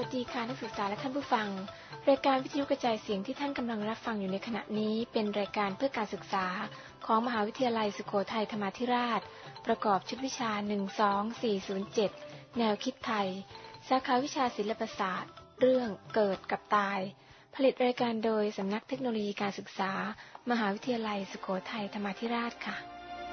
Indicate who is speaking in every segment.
Speaker 1: ดีค่ะนักศึกษาและท่านผู้ฟังรายการวิทยุกระจายเสียงที่ท่านกำลังรับฟังอยู่ในขณะนี้เป็นรายการเพื่อการศึกษาของมหาวิทยาลัยสุโขทัยธรรมาธิราชประกอบชุดวิชา 12407 แนวคิดไทยสาขาวิชาศิลปศาสตร์เรื่องเกิดกับตายผลิตรายการโดยสำนักเทคโนโลยีการศึกษามหาวิทยาลัยสุโขทัยธรรมาธิราชค่ะ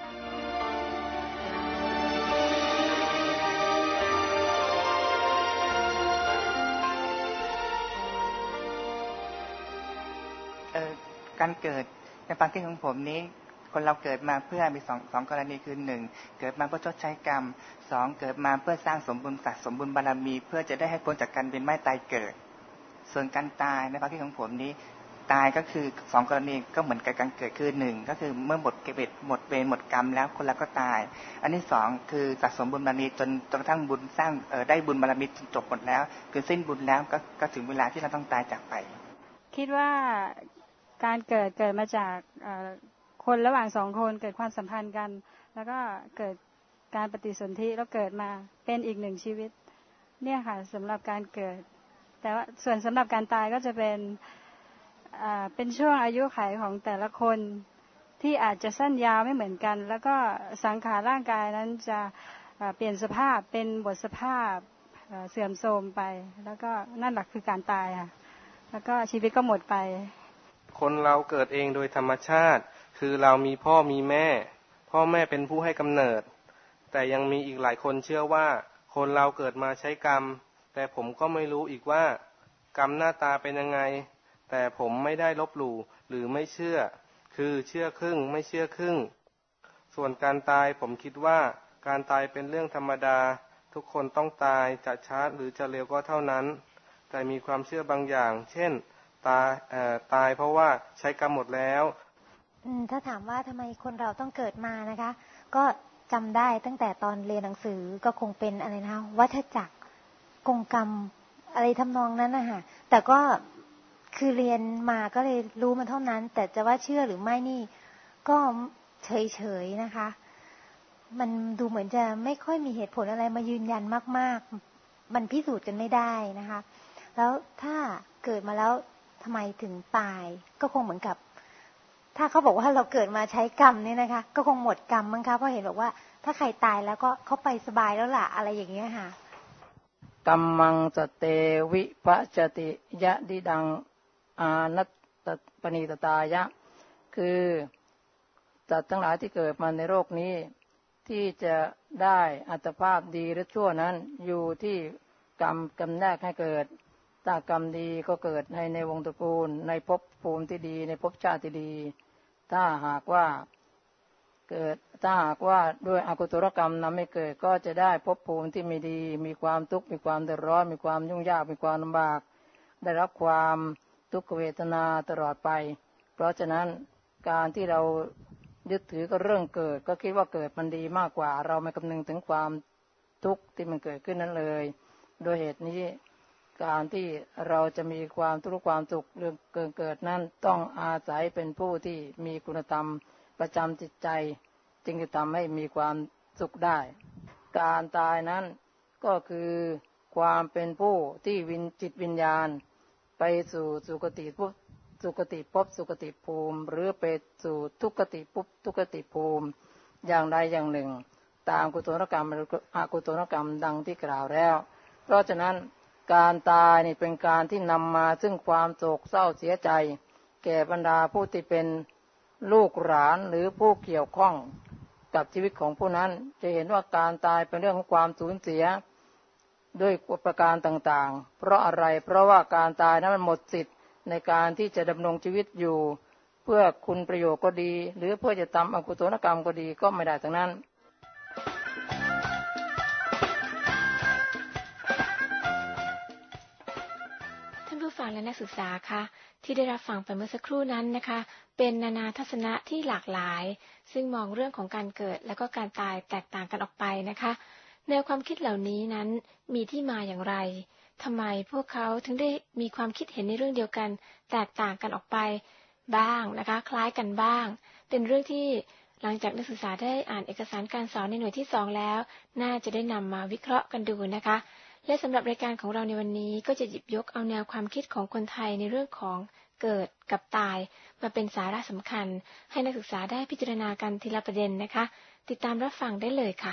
Speaker 2: การเกิดในความคิดของผมนี้คนเราเกิดมาเพื่อมีสองกรณีคือ1เกิดมาเพื่อชดใช้กรรม2เกิดมาเพื่อสร้างสมบุญสมบุญบารมีเพื่อจะได้ให้พ้นจากการเวียนว่ายตายเกิดส่วนการตายในความคิดของผมนี้ตายก็คือ2กรณีก็เหมือนกับการเกิดคือ1ก็คือเมื่อหมดเวรหมดกรรมแล้วคนเราก็ตายอันที่2คือสะสมบุญบารมีจนกระทั่งบุญสร้างได้บุญบารมีจนจบหมดแล้วคือสิ้นบุญแล้วก็ถึงเวลาที่เราต้องตายจากไป
Speaker 3: คิดว่าการเกิดมาจากคนระหว่าง2คนเกิดความสัมพันธ์กันแล้วก็เกิดการปฏิสนธิแล้วเกิดมาเป็นอีก1ชีวิตเนี่ยค่ะสำหรับการเกิดแต่ว่าส่วนสำหรับการตายก็จะเป็นช่วงอายุขัยของแต่ละคนที่อาจจะสั้นยาวไม่เหมือนกันแล้วก็สังขารร่างกายนั้นจะเปลี่ยนสภาพเป็นบทสภาพเสื่อมโทรมไปแล้วก็นั่นแหละคือการตายค่ะแล้วก็ชีวิตก็หมดไป
Speaker 4: คนเราเกิดเองโดยธรรมชาติคือเรามีพ่อมีแม่พ่อแม่เป็นผู้ให้กำเนิดแต่ยังมีอีกหลายคนเชื่อว่าคนเราเกิดมาใช้กรรมแต่ผมก็ไม่รู้อีกว่ากรรมหน้าตาเป็นยังไงแต่ผมไม่ได้ลบหลู่หรือไม่เชื่อคือเชื่อครึ่งไม่เชื่อครึ่งส่วนการตายผมคิดว่าการตายเป็นเรื่องธรรมดาทุกคนต้องตายจะช้าหรือจะเร็วก็เท่านั้นแต่มีความเชื่อบางอย่างเช่นตายเพราะว่าใช้กรรมหมดแล้ว
Speaker 5: ถ้าถามว่าทำไมคนเราต้องเกิดมานะคะก็จำได้ตั้งแต่ตอนเรียนหนังสือก็คงเป็นอะไรนะวัฏจักรกงกรรมอะไรทำนองนั้นนะคะแต่ก็คือเรียนมาก็เลยรู้มาเท่านั้นแต่จะว่าเชื่อหรือไม่นี่ก็เฉยๆนะคะมันดูเหมือนจะไม่ค่อยมีเหตุผลอะไรมายืนยันมากๆมันพิสูจน์กันไม่ได้นะคะแล้วถ้าเกิดมาแล้วทำไมถึงตายก็คงเหมือนกับถ้าเขาบอกว่าเราเกิดมาใช้กรรมเนี่ยนะคะก็คงหมดกรรมมั้งคะเพราะเห็นบอกว่าถ้าใครตายแล้วก็เขาไปสบายแล้วล่ะอะไรอย่างเงี้ยค่ะ
Speaker 6: กัมมังสเตวิปัจจติยะดิดังอานัตตปณิตตายะคือสัตว์ทั้งหลายที่เกิดมาในโลกนี้ที่จะได้อัตภาพดีหรือชั่วนั้นอยู่ที่กรรมแรกให้เกิดถ้ากรรมดีก็เกิดในวงตระกูลในภพภูมิที่ดีในภพชาติที่ดีถ้าหากว่าด้วยอกุศลกรรมนำให้เกิดก็จะได้ภพภูมิที่ไม่ดีมีความทุกข์มีความเดือดร้อนมีความยุ่งยากมีความลำบากได้รับความทุกขเวทนาตลอดไปเพราะฉะนั้นการที่เรายึดถือกับเรื่องเกิดก็คิดว่าเกิดมันดีมากกว่าเราไม่คำนึงถึงความทุกข์ที่มันเกิดขึ้นนั้นเลยโดยเหตุนี้การที่เราจะมีความทุกข์ความสุขเรื่องเกิดนั้นต้องอาศัยเป็นผู้ที่มีคุณธรรมประจำจิตใจจึงจะทำให้มีความสุขได้การตายนั้นก็คือความเป็นผู้ที่จิตวิญญาณไปสู่สุคติภพสุคติภูมิหรือไปสู่ทุกขติภพทุกขติภูมิอย่างใดอย่างหนึ่งตามกุศลกรรมหรืออกุศลกรรมดังที่กล่าวแล้วเพราะฉะนั้นการตายนี่เป็นการที่นำมาซึ่งความโศกเศร้าเสียใจแก่บรรดาผู้ที่เป็นลูกหลานหรือผู้เกี่ยวข้องกับชีวิตของผู้นั้นจะเห็นว่าการตายเป็นเรื่องของความสูญเสียด้วยประการต่างๆเพราะอะไรเพราะว่าการตายนั้นมันหมดสิทธิ์ในการที่จะดำรงชีวิตอยู่เพื่อคุณประโยชน์ก็ดีหรือเพื่อจะทำอกุศลกรรมก็ดีก็ไม่ได้ทั้งนั้น
Speaker 1: ฟังและนักศึกษาค่ะที่ได้รับฟังไปเมื่อสักครู่นั้นนะคะเป็นนานาทัศนะที่หลากหลายซึ่งมองเรื่องของการเกิดและก็การตายแตกต่างกันออกไปนะคะแนวความคิดเหล่านี้นั้นมีที่มาอย่างไรทำไมพวกเขาถึงได้มีความคิดเห็นในเรื่องเดียวกันแตกต่างกันออกไปบ้างนะคะคล้ายกันบ้างเป็นเรื่องที่หลังจากนักศึกษาได้อ่านเอกสารการสอนในหน่วยที่2แล้วน่าจะได้นำมาวิเคราะห์กันดูนะคะและสำหรับรายการของเราในวันนี้ก็จะหยิบยกเอาแนวความคิดของคนไทยในเรื่องของเกิดกับตายมาเป็นสาระสำคัญให้นักศึกษาได้พิจารณากันทีละประเด็นนะคะติดตามรับฟังได้เลยค่ะ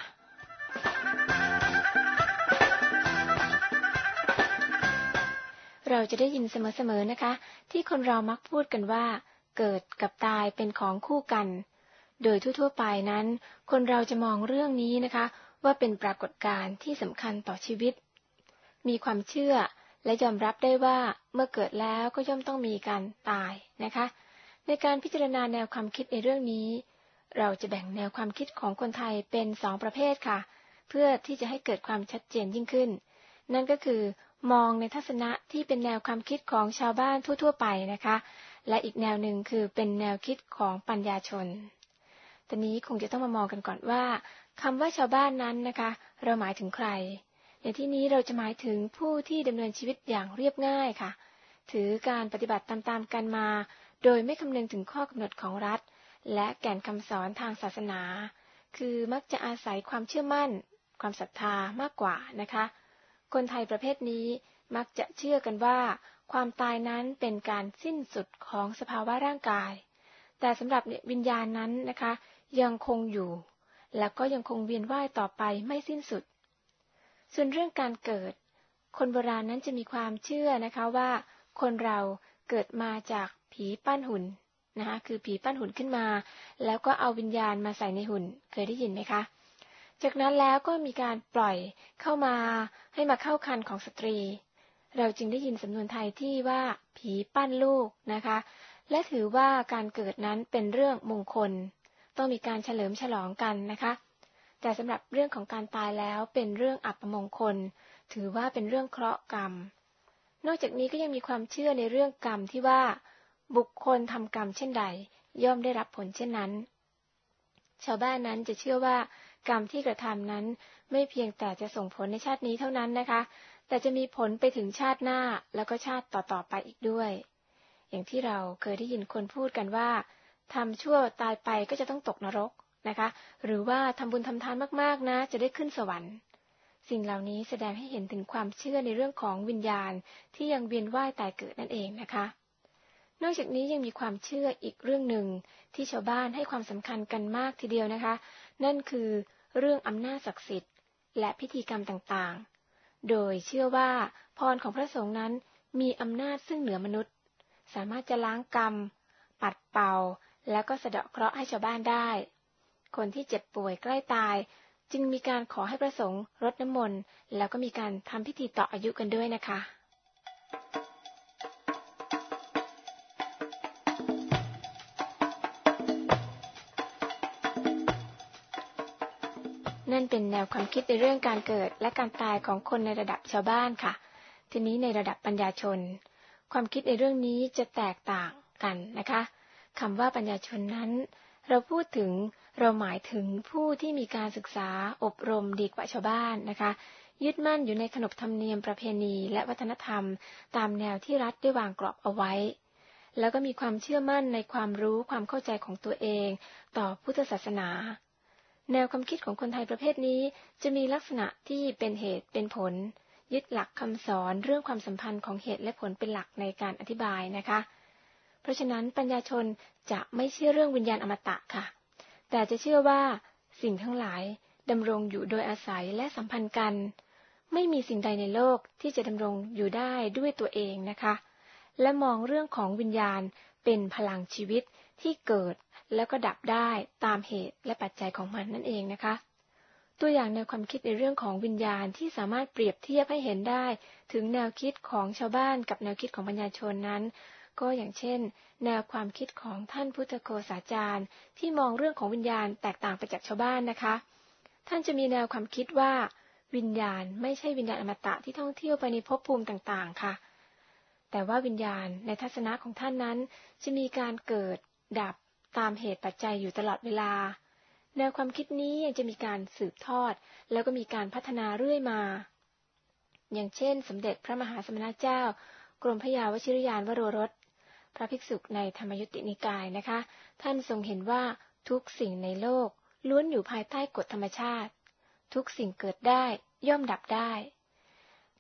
Speaker 1: เราจะได้ยินเสมอๆนะคะที่คนเรามักพูดกันว่าเกิดกับตายเป็นของคู่กันโดยทั่วๆไปนั้นคนเราจะมองเรื่องนี้นะคะว่าเป็นปรากฏการณ์ที่สำคัญต่อชีวิตมีความเชื่อและยอมรับได้ว่าเมื่อเกิดแล้วก็ย่อมต้องมีการตายนะคะในการพิจารณาแนวความคิดในเรื่องนี้เราจะแบ่งแนวความคิดของคนไทยเป็น2ประเภทค่ะเพื่อที่จะให้เกิดความชัดเจนยิ่งขึ้นนั่นก็คือมองในทัศนะที่เป็นแนวความคิดของชาวบ้านทั่วๆไปนะคะและอีกแนวหนึ่งคือเป็นแนวคิดของปัญญาชนตอนนี้คงจะต้องมามองกันก่อนว่าคำว่าชาวบ้านนั้นนะคะเราหมายถึงใครในที่นี้เราจะหมายถึงผู้ที่ดำเนินชีวิตอย่างเรียบง่ายค่ะถือการปฏิบัติตามๆกันมาโดยไม่คำนึงถึงข้อกำหนดของรัฐและแก่นคำสอนทางศาสนาคือมักจะอาศัยความเชื่อมั่นความศรัทธามากกว่านะคะคนไทยประเภทนี้มักจะเชื่อกันว่าความตายนั้นเป็นการสิ้นสุดของสภาวะร่างกายแต่สำหรับวิญญาณนั้นนะคะยังคงอยู่และก็ยังคงเวียนว่ายต่อไปไม่สิ้นสุดส่วนเรื่องการเกิดคนโบราณนั้นจะมีความเชื่อนะคะว่าคนเราเกิดมาจากผีปั้นหุ่นนะคะคือผีปั้นหุ่นขึ้นมาแล้วก็เอาวิญญาณมาใส่ในหุ่นเคยได้ยินไหมคะจากนั้นแล้วก็มีการปล่อยเข้ามาให้มาเข้าครรภ์ของสตรีเราจึงได้ยินสำนวนไทยที่ว่าผีปั้นลูกนะคะและถือว่าการเกิดนั้นเป็นเรื่องมงคลต้องมีการเฉลิมฉลองกันนะคะแต่สำหรับเรื่องของการตายแล้วเป็นเรื่องอัปมงคลถือว่าเป็นเรื่องเคราะห์กรรมนอกจากนี้ก็ยังมีความเชื่อในเรื่องกรรมที่ว่าบุคคลทำกรรมเช่นใดย่อมได้รับผลเช่นนั้นชาวบ้านนั้นจะเชื่อว่ากรรมที่กระทำนั้นไม่เพียงแต่จะส่งผลในชาตินี้เท่านั้นนะคะแต่จะมีผลไปถึงชาติหน้าแล้วก็ชาติต่อๆไปอีกด้วยอย่างที่เราเคยได้ยินคนพูดกันว่าทำชั่วตายไปก็จะต้องตกนรกนะคะหรือว่าทำบุญทำทานมากๆนะจะได้ขึ้นสวรรค์สิ่งเหล่านี้แสดงให้เห็นถึงความเชื่อในเรื่องของวิญญาณที่ยังเวียนว่ายตายเกิดนั่นเองนะคะนอกจากนี้ยังมีความเชื่ออีกเรื่องหนึ่งที่ชาวบ้านให้ความสำคัญกันมากทีเดียวนะคะนั่นคือเรื่องอำนาจศักดิ์สิทธิ์และพิธีกรรมต่างๆโดยเชื่อว่าพรของพระสงฆ์นั้นมีอำนาจซึ่งเหนือมนุษย์สามารถจะล้างกรรมปัดเป่าแล้วก็สะเดาะเคราะห์ให้ชาวบ้านได้คนที่เจ็บป่วยใกล้ตายจึงมีการขอให้พระสงฆ์รดน้ำมนต์แล้วก็มีการทำพิธีต่ออายุกันด้วยนะคะนั่นเป็นแนวความคิดในเรื่องการเกิดและการตายของคนในระดับชาวบ้านค่ะทีนี้ในระดับปัญญาชนความคิดในเรื่องนี้จะแตกต่างกันนะคะคำว่าปัญญาชนนั้นเราพูดถึงเราหมายถึงผู้ที่มีการศึกษาอบรมดีกว่าชาวบ้านนะคะยึดมั่นอยู่ในขนบธรรมเนียมประเพณีและวัฒนธรรมตามแนวที่รัฐได้วางกรอบเอาไว้แล้วก็มีความเชื่อมั่นในความรู้ความเข้าใจของตัวเองต่อพุทธศาสนาแนวความคิดของคนไทยประเภทนี้จะมีลักษณะที่เป็นเหตุเป็นผลยึดหลักคำสอนเรื่องความสัมพันธ์ของเหตุและผลเป็นหลักในการอธิบายนะคะเพราะฉะนั้นปัญญาชนจะไม่เชื่อเรื่องวิญญาณอมตะค่ะแต่จะเชื่อว่าสิ่งทั้งหลายดำรงอยู่โดยอาศัยและสัมพันธ์กันไม่มีสิ่งใดในโลกที่จะดำรงอยู่ได้ด้วยตัวเองนะคะและมองเรื่องของวิญญาณเป็นพลังชีวิตที่เกิดแล้วก็ดับได้ตามเหตุและปัจจัยของมันนั่นเองนะคะตัวอย่างแนวความคิดในเรื่องของวิญญาณที่สามารถเปรียบเทียบให้เห็นได้ถึงแนวคิดของชาวบ้านกับแนวคิดของปัญญาชนนั้นก็อย่างเช่นแนวความคิดของท่านพุทธโฆษาจารย์ที่มองเรื่องของวิญญาณแตกต่างไปจากชาวบ้านนะคะท่านจะมีแนวความคิดว่าวิญญาณไม่ใช่วิญญาณอมตะที่ท่องเที่ยวไปในภพภูมิต่างๆค่ะแต่ว่าวิญญาณในทัศนะของท่านนั้นจะมีการเกิดดับตามเหตุปัจจัยอยู่ตลอดเวลาแนวความคิดนี้ยังจะมีการสืบทอดแล้วก็มีการพัฒนาเรื่อยมาอย่างเช่นสมเด็จพระมหาสมณเจ้ากรมพระยาวชิรยานวโรรสพระภิกษุในธรรมยุตินิกายนะคะท่านทรงเห็นว่าทุกสิ่งในโลกล้วนอยู่ภายใต้กฎธรรมชาติทุกสิ่งเกิดได้ย่อมดับได้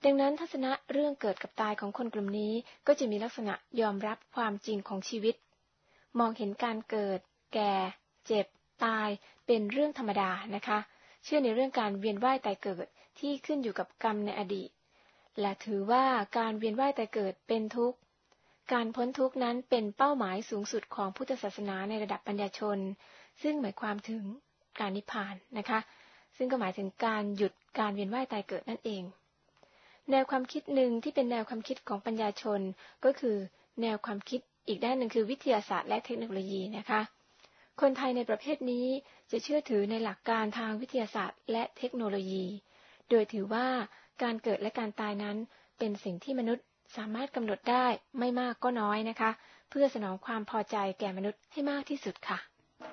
Speaker 1: ดังนั้นทัศนะเรื่องเกิดกับตายของคนกลุ่มนี้ก็จะมีลักษณะยอมรับความจริงของชีวิตมองเห็นการเกิดแก่เจ็บตายเป็นเรื่องธรรมดานะคะเชื่อในเรื่องการเวียนว่ายตายเกิดที่ขึ้นอยู่กับกรรมในอดีตและถือว่าการเวียนว่ายตายเกิดเป็นทุกข์การพ้นทุกข์นั้นเป็นเป้าหมายสูงสุดของพุทธศาสนาในระดับปัญญาชนซึ่งหมายความถึงการนิพพานนะคะซึ่งก็หมายถึงการหยุดการเวียนว่ายตายเกิดนั่นเองแนวความคิดหนึ่งที่เป็นแนวความคิดของปัญญาชนก็คือแนวความคิดอีกด้านหนึ่งคือวิทยาศาสตร์และเทคโนโลยีนะคะคนไทยในประเภทนี้จะเชื่อถือในหลักการทางวิทยาศาสตร์และเทคโนโลยีโดยถือว่าการเกิดและการตายนั้นเป็นสิ่งที่มนุษย์สามารถกำหนดได้ไม่มากก็น้อยนะคะเพื่อสนองความพอใจแก่มนุษย์ให้มากที่สุดค่ะ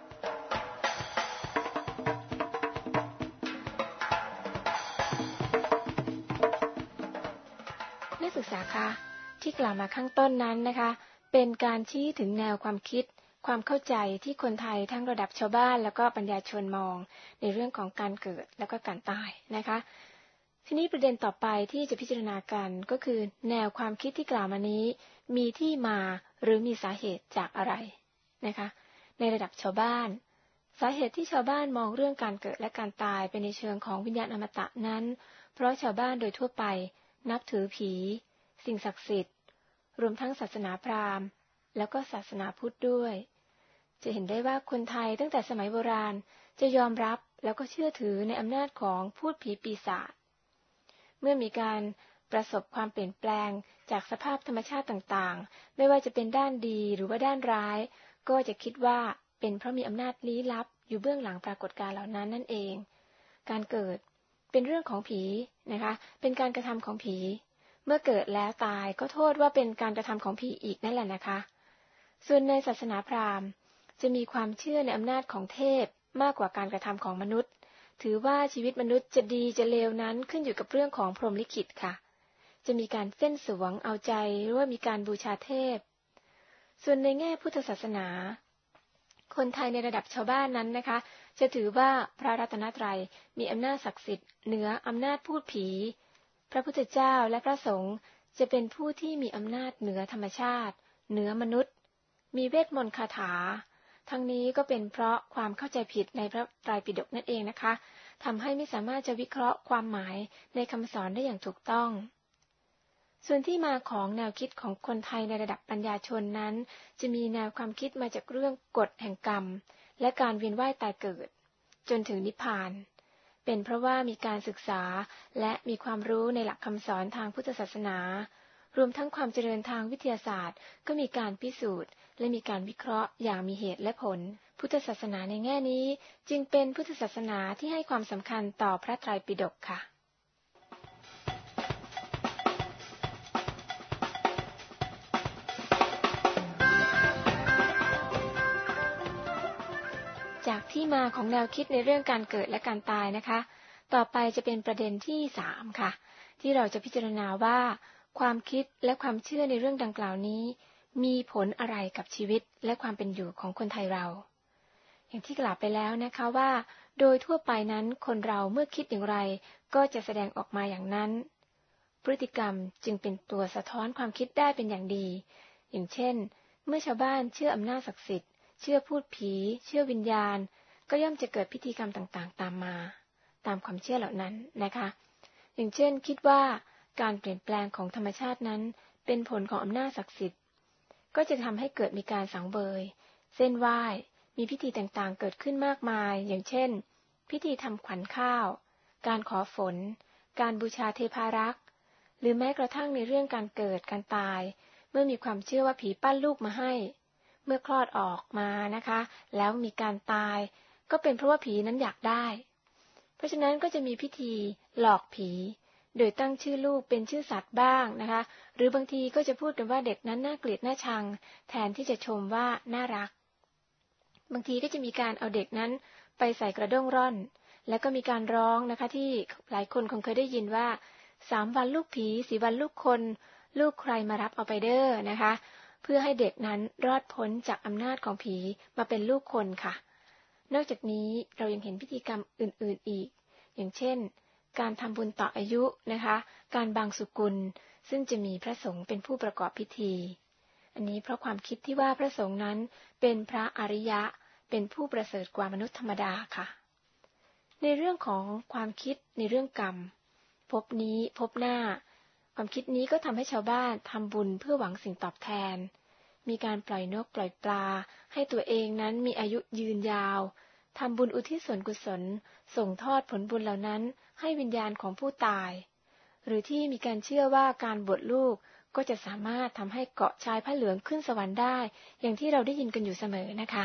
Speaker 1: นักศึกษาคะที่กล่าวมาข้างต้นนั้นนะคะเป็นการชี้ถึงแนวความคิดความเข้าใจที่คนไทยทั้งระดับชาวบ้านแล้วก็ปัญญาชนมองในเรื่องของการเกิดแล้วก็การตายนะคะทีนี้ประเด็นต่อไปที่จะพิจารณากันก็คือแนวความคิดที่กล่าวมานี้มีที่มาหรือมีสาเหตุจากอะไรนะคะในระดับชาวบ้านสาเหตุที่ชาวบ้านมองเรื่องการเกิดและการตายเป็นในเชิงของวิญญาณอมตะนั้นเพราะชาวบ้านโดยทั่วไปนับถือผีสิ่งศักดิ์สิทธิ์รวมทั้งศาสนาพราหมณ์แล้วก็ศาสนาพุทธด้วยจะเห็นได้ว่าคนไทยตั้งแต่สมัยโบราณจะยอมรับแล้วก็เชื่อถือในอำนาจของพูดผีปีศาจเมื่อมีการประสบความเปลี่ยนแปลงจากสภาพธรรมชาติต่างๆไม่ว่าจะเป็นด้านดีหรือว่าด้านร้ายก็จะคิดว่าเป็นเพราะมีอำนาจลี้ลับอยู่เบื้องหลังปรากฏการณ์เหล่านั้นนั่นเองการเกิดเป็นเรื่องของผีนะคะเป็นการกระทำของผีเมื่อเกิดแล้วตายก็โทษว่าเป็นการกระทำของผีอีกนั่นแหละนะคะส่วนในศาสนาพราหมณ์จะมีความเชื่อในอำนาจของเทพมากกว่าการกระทำของมนุษย์ถือว่าชีวิตมนุษย์จะดีจะเลวนั้นขึ้นอยู่กับเรื่องของพรหมลิขิตค่ะจะมีการเส้นสวงเอาใจหรือว่ามีการบูชาเทพส่วนในแง่พุทธศาสนาคนไทยในระดับชาวบ้านนั้นนะคะจะถือว่าพระรัตนตรัยมีอำนาจศักดิ์สิทธิ์เหนืออำนาจพูดผีพระพุทธเจ้าและพระสงฆ์จะเป็นผู้ที่มีอำนาจเหนือธรรมชาติเหนือมนุษย์มีเวทมนต์คาถาทั้งนี้ก็เป็นเพราะความเข้าใจผิดในพระไตรปิฎกนั่นเองนะคะทำให้ไม่สามารถจะวิเคราะห์ความหมายในคำสอนได้อย่างถูกต้องส่วนที่มาของแนวคิดของคนไทยในระดับปัญญาชนนั้นจะมีแนวความคิดมาจากเรื่องกฎแห่งกรรมและการเวียนว่ายตายเกิดจนถึงนิพพานเป็นเพราะว่ามีการศึกษาและมีความรู้ในหลักคำสอนทางพุทธศาสนารวมทั้งความเจริญทางวิทยาศาสตร์ก็มีการพิสูจน์และมีการวิเคราะห์อย่างมีเหตุและผลพุทธศาสนาในแง่นี้จึงเป็นพุทธศาสนาที่ให้ความสำคัญต่อพระไตรปิฎกค่ะจากที่มาของแนวคิดในเรื่องการเกิดและการตายนะคะต่อไปจะเป็นประเด็นที่3ค่ะที่เราจะพิจารณาว่าความคิดและความเชื่อในเรื่องดังกล่าวนี้มีผลอะไรกับชีวิตและความเป็นอยู่ของคนไทยเราอย่างที่กล่าวไปแล้วนะคะว่าโดยทั่วไปนั้นคนเราเมื่อคิดอย่างไรก็จะแสดงออกมาอย่างนั้นพฤติกรรมจึงเป็นตัวสะท้อนความคิดได้เป็นอย่างดีอย่างเช่นเมื่อชาวบ้านเชื่ออำนาจศักดิ์สิทธิ์เชื่อพูดผีเชื่อวิญญาณก็ย่อมจะเกิดพิธีกรรมต่างๆตามมาตามความเชื่อเหล่านั้นนะคะอย่างเช่นคิดว่าการเปลี่ยนแปลงของธรรมชาตินั้นเป็นผลของอำนาจศักดิ์สิทธิ์ก็จะทำให้เกิดมีการสังเวยเส้นไหว้มีพิธีต่างๆเกิดขึ้นมากมายอย่างเช่นพิธีทำขวัญข้าวการขอฝนการบูชาเทพารักษ์หรือแม้กระทั่งในเรื่องการเกิดการตายเมื่อมีความเชื่อว่าผีปั้นลูกมาให้เมื่อคลอดออกมานะคะแล้วมีการตายก็เป็นเพราะว่าผีนั้นอยากได้เพราะฉะนั้นก็จะมีพิธีหลอกผีโดยตั้งชื่อลูกเป็นชื่อสัตว์บ้างนะคะหรือบางทีก็จะพูดกันว่าเด็กนั้นน่าเกลียดน่าชังแทนที่จะชมว่าน่ารักบางทีก็จะมีการเอาเด็กนั้นไปใส่กระด้งร่อนแล้วก็มีการร้องนะคะที่หลายคนคงเคยได้ยินว่า3 วันลูกผี4 วันลูกคนลูกใครมารับเอาไปเด้อนะคะเพื่อให้เด็กนั้นรอดพ้นจากอำนาจของผีมาเป็นลูกคนค่ะนอกจากนี้เรายังเห็นพิธีกรรมอื่นๆอีกอย่างเช่นการทำบุญต่ออายุนะคะการบังสุกุลซึ่งจะมีพระสงฆ์เป็นผู้ประกอบพิธีอันนี้เพราะความคิดที่ว่าพระสงฆ์นั้นเป็นพระอริยะเป็นผู้ประเสริฐกว่ามนุษย์ธรรมดาค่ะในเรื่องของความคิดในเรื่องกรรมภพนี้ภพหน้าความคิดนี้ก็ทำให้ชาวบ้านทำบุญเพื่อหวังสิ่งตอบแทนมีการปล่อยนกปล่อยปลาให้ตัวเองนั้นมีอายุยืนยาวทำบุญอุทิศส่วนกุศลส่งทอดผลบุญเหล่านั้นให้วิญญาณของผู้ตายหรือที่มีการเชื่อว่าการบวชลูกก็จะสามารถทำให้เกาะชายผ้าเหลืองขึ้นสวรรค์ได้อย่างที่เราได้ยินกันอยู่เสมอนะคะ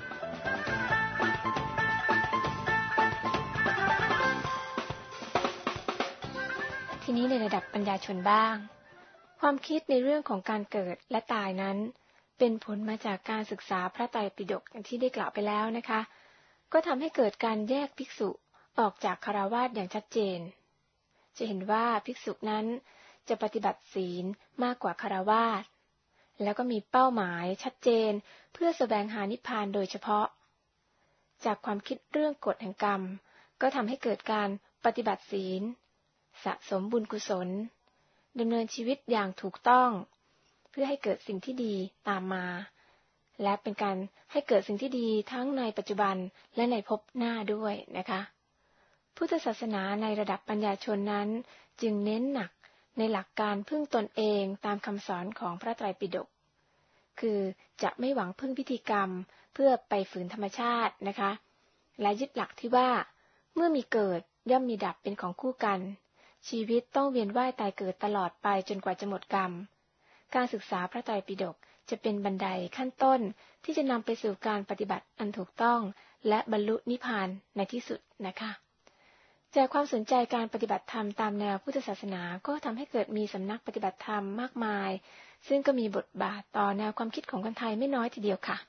Speaker 1: ทีนี้ในระดับปัญญาชนบ้างความคิดในเรื่องของการเกิดและตายนั้นเป็นผลมาจากการศึกษาพระไตรปิฎกอย่างที่ได้กล่าวไปแล้วนะคะก็ทำให้เกิดการแยกภิกษุออกจากฆราวาสอย่างชัดเจนจะเห็นว่าภิกษุนั้นจะปฏิบัติศีลมากกว่าฆราวาสแล้วก็มีเป้าหมายชัดเจนเพื่อแสวงหานิพพานโดยเฉพาะจากความคิดเรื่องกฎแห่งกรรมก็ทำให้เกิดการปฏิบัติศีลสะสมบุญกุศลดำเนินชีวิตอย่างถูกต้องเพื่อให้เกิดสิ่งที่ดีตามมาและเป็นการให้เกิดสิ่งที่ดีทั้งในปัจจุบันและในภพหน้าด้วยนะคะพุทธศาสนาในระดับปัญญาชนนั้นจึงเน้นหนักในหลักการพึ่งตนเองตามคำสอนของพระไตรปิฎกคือจะไม่หวังพึ่งพิธีกรรมเพื่อไปฝืนธรรมชาตินะคะและยึดหลักที่ว่าเมื่อมีเกิดย่อมมีดับเป็นของคู่กันชีวิตต้องเวียนว่ายตายเกิดตลอดไปจนกว่าจะหมดกรรมการศึกษาพระไตรปิฎกจะเป็นบันไดขั้นต้นที่จะนำไปสู่การปฏิบัติอันถูกต้องและบรรลุนิพพานในที่สุดนะคะจากความสนใจการปฏิบัติธรรมตามแนวพุทธศาสนาก็ทำให้เกิดมีสำนักปฏิบัติธรรมมากมายซึ่งก็มีบทบาทต่อแนวความคิดของคนไทยไม่น้อยทีเดียวค่ะ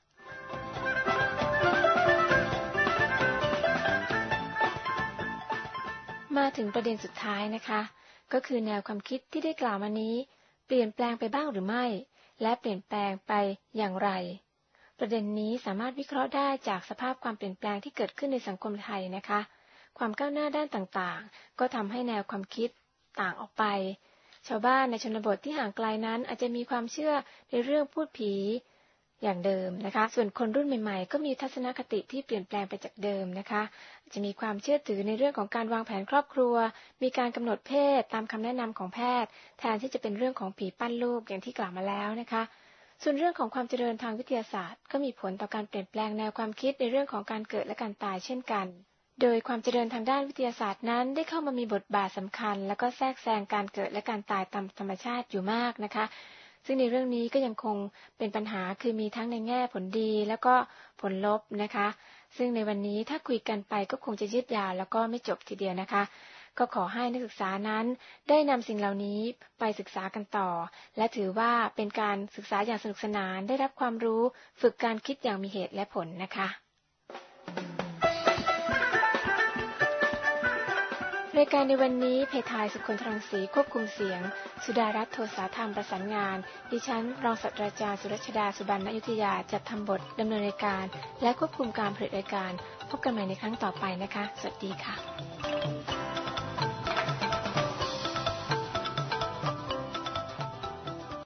Speaker 1: มาถึงประเด็นสุดท้ายนะคะก็คือแนวความคิดที่ได้กล่าวมานี้เปลี่ยนแปลงไปบ้างหรือไม่และเปลี่ยนแปลงไปอย่างไรประเด็นนี้สามารถวิเคราะห์ได้จากสภาพความเปลี่ยนแปลงที่เกิดขึ้นในสังคมไทยนะคะความก้าวหน้าด้านต่างๆก็ทำให้แนวความคิดต่างออกไปชาวบ้านในชนบทที่ห่างไกลนั้นอาจจะมีความเชื่อในเรื่องพูดผีอย่างเดิมนะคะส่วนคนรุ่นใหม่ๆก็มีทัศนคติที่เปลี่ยนแปลงไปจากเดิมนะคะจะมีความเชื่อถือในเรื่องของการวางแผนครอบครัวมีการกำหนดเพศตามคำแนะนำของแพทย์แทนที่จะเป็นเรื่องของผีปั้นลูกอย่างที่กล่าวมาแล้วนะคะส่วนเรื่องของความเจริญทางวิทยาศาสตร์ก็มีผลต่อการเปลี่ยนแปลงแนวความคิดในเรื่องของการเกิดและการตายเช่นกันโดยความเจริญทางด้านวิทยาศาสตร์นั้นได้เข้ามามีบทบาทสำคัญและก็แทรกแซงการเกิดและการตายตามธรรมชาติอยู่มากนะคะซึ่งในเรื่องนี้ก็ยังคงเป็นปัญหาคือมีทั้งในแง่ผลดีแล้วก็ผลลบนะคะซึ่งในวันนี้ถ้าคุยกันไปก็คงจะยืดยาวแล้วก็ไม่จบทีเดียวนะคะก็ขอให้นักศึกษานั้นได้นำสิ่งเหล่านี้ไปศึกษากันต่อและถือว่าเป็นการศึกษาอย่างสนุกสนานได้รับความรู้ฝึกการคิดอย่างมีเหตุและผลนะคะรายการในวันนี้เพทายสุคนทรังสีควบคุมเสียงสุดารัตน์โทสาธรรมประสานงานดิฉันรองศาสตราจารย์สุรัชดาสุบรรณอยุธยาจัดทำบทดำเนินรายการและควบคุมการผลิตรายการพบกันใหม่ในครั้งต่อไปนะคะสวัสดีค่ะ